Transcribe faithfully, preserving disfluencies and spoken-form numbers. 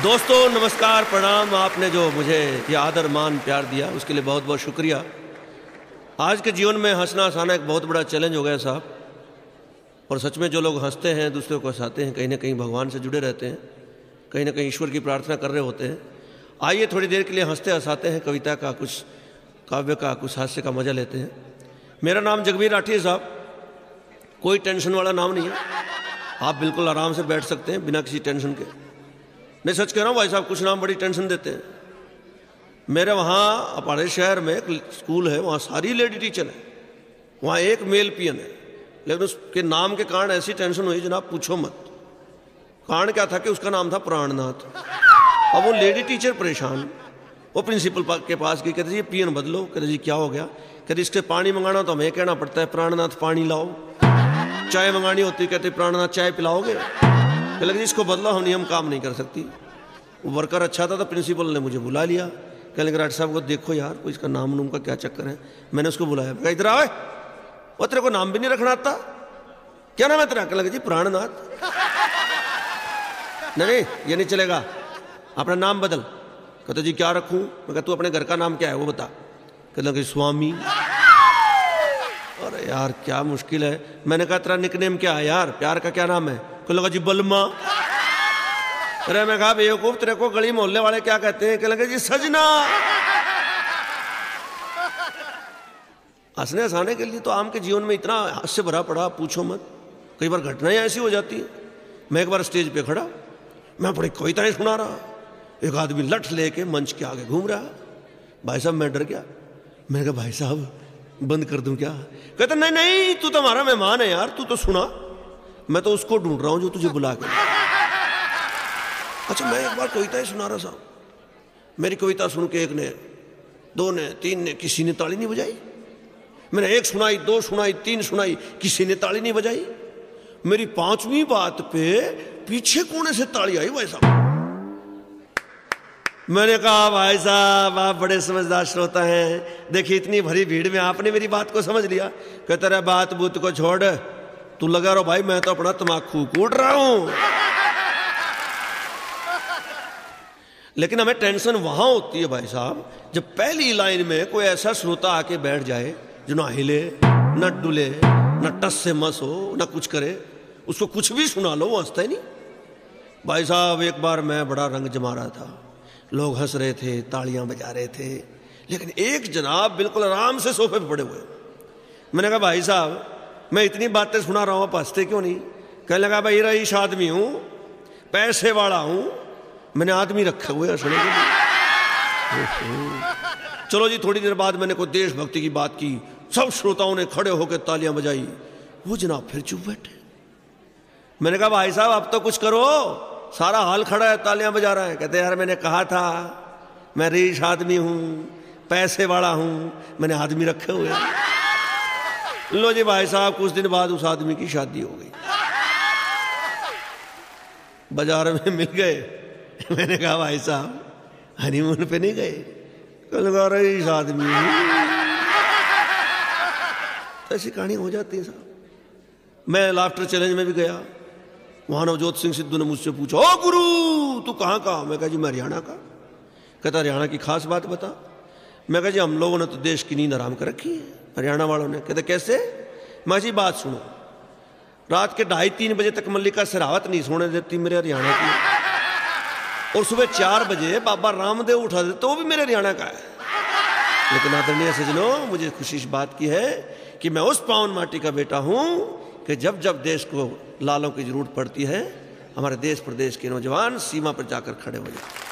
दोस्तों नमस्कार, प्रणाम। आपने जो मुझे ये आदर मान प्यार दिया उसके लिए बहुत बहुत शुक्रिया। आज के जीवन में हंसना हंसाना एक बहुत बड़ा चैलेंज हो गया साहब, और सच में जो लोग हंसते हैं दूसरों को हंसाते हैं कहीं ना कहीं भगवान से जुड़े रहते हैं, कहीं ना कहीं ईश्वर की प्रार्थना कर रहे होते हैं। आइए थोड़ी देर के लिए हंसते हंसाते हैं, कविता का कुछ, काव्य का कुछ, हास्य का मजा लेते हैं। मेरा नाम जगबीर राठी है साहब, कोई टेंशन वाला नाम नहीं है। आप बिल्कुल आराम से बैठ सकते हैं बिना किसी टेंशन के। मैं सच कह रहा हूँ भाई साहब, कुछ नाम बड़ी टेंशन देते हैं। मेरे वहाँ हमारे शहर में एक स्कूल है, वहाँ सारी लेडी टीचर है, वहाँ एक मेल पियन है, लेकिन उसके नाम के कारण ऐसी टेंशन हुई जनाब पूछो मत। कारण क्या था कि उसका नाम था प्राणनाथ। अब वो लेडी टीचर परेशान, वो प्रिंसिपल के पास गई, कहते जी ये पियन बदलो। कहते जी क्या हो गया? कहते इसके पानी मंगाना तो हमें कहना पड़ता है प्राणनाथ पानी लाओ, चाय मंगानी होती कहते प्राणनाथ चाय पिलाओगे। कहते जी इसको बदलो, हम नियम काम नहीं कर सकती। वो वर्कर अच्छा था तो प्रिंसिपल ने मुझे बुला लिया, कहने लगे राठी साहब को देखो यार कोई इसका नाम नूम का क्या चक्कर है। मैंने उसको बुलाया, मैं इधर आए, वो तेरे को नाम भी नहीं रखना आता, क्या नाम है तेरा? कहने लगे जी प्राणनाथ। नहीं ये नहीं चलेगा, अपना नाम बदल। कहते जी क्या रखूं? मैं कहा तू अपने घर का नाम क्या है वो बता। कहने लगे स्वामी। अरे यार क्या मुश्किल है। मैंने कहा तेरा निकनेम क्या है यार, प्यार का क्या नाम है? कहने लगा जी बलमा। अरे मैं कहा बेवकूफ तेरे को गली मोहल्ले वाले क्या कहते हैं? कहने लगे जी सजना। हंसने हंसाने के लिए तो आम के जीवन में इतना हास्य भरा पड़ा पूछो मत। कई बार घटनाएं ऐसी हो जाती है। मैं एक बार स्टेज पे खड़ा, मैं बड़ी कविताएं सुना रहा, एक आदमी लठ लेके मंच के आगे घूम रहा। भाई साहब मैं डर गया, मैंने कहा भाई साहब बंद कर दूं क्या? कहता नहीं नहीं तू तो हमारा मेहमान है यार, तू तो सुना, मैं तो उसको ढूंढ रहा हूं जो तुझे बुला के। अच्छा मैं एक बार कविताएं सुना रहा साहब, मेरी कविता सुन के एक ने, दो ने, तीन ने, किसी ने ताली नहीं बजाई। मैंने एक सुनाई, दो सुनाई, तीन सुनाई, किसी ने ताली नहीं बजाई। मेरी पांचवी बात पे पीछे कोने से ताली आई भाई साहब। मैंने कहा भाई साहब आप बड़े समझदार श्रोता हैं, देखिए इतनी भरी भीड़ में आपने मेरी बात को समझ लिया। कहता रहा बात बूत को छोड़, तू लगा रहो भाई, मैं तो अपना तमाकू कूट रहा हूं। लेकिन हमें टेंशन वहां होती है भाई साहब जब पहली लाइन में कोई ऐसा श्रोता आके बैठ जाए जो ना हिले न डुले न टस से मस हो न कुछ करे, उसको कुछ भी सुना लो वो हंसता ही नहीं। भाई साहब एक बार मैं बड़ा रंग जमा रहा था, लोग हंस रहे थे, तालियां बजा रहे थे, लेकिन एक जनाब बिल्कुल आराम से सोफे पे पड़े हुए। मैंने कहा भाई साहब मैं इतनी बातें सुना रहा हूं, आप हंसते क्यों नहीं? कहने लगा भाई रईस आदमी हूं, पैसे वाला हूं, मैंने आदमी रखे हुए हंसने के लिए। चलो जी थोड़ी देर बाद मैंने कोई देशभक्ति की बात की, सब श्रोताओं ने खड़े होकर तालियां बजाई, वो जनाब फिर चुप बैठे। मैंने कहा भाई साहब अब तो कुछ करो, सारा हाल खड़ा है, तालियां बजा रहा है। कहते यार मैंने कहा था मैं रईस आदमी हूं, पैसे वाला हूं, मैंने आदमी रखे हुए। लो जी भाई साहब कुछ दिन बाद उस आदमी की शादी हो गई, बाजार में मिल गए। मैंने कहा भाई साहब हनीमून पे नहीं गए? कहने रईस आदमी तो ऐसी कहानी हो जाती है साहब। मैं लाफ्टर चैलेंज में भी गया, वहां नवजोत सिंह सिद्धू ने मुझसे पूछा ओ गुरु तू कहाँ का? मैं कहा जी मैं हरियाणा का। कहता हरियाणा की खास बात बता। मैं कहा जी हम लोगों ने तो देश की नींद आराम कर रखी है, हरियाणा वालों ने। कहते कैसे? मैं जी बात सुनो, रात के ढाई तीन बजे तक मल्लिका शेरावत नहीं सोने देती मेरे हरियाणा की, और सुबह चार बजे बाबा रामदेव उठा देते, वो भी मेरे हरियाणा का है। लेकिन आदरणीय सज्जनों मुझे खुशी इस बात की है कि मैं उस पावन माटी का बेटा हूं कि जब जब देश को लालों की जरूरत पड़ती है हमारे देश प्रदेश के नौजवान सीमा पर जाकर खड़े हो जाते हैं।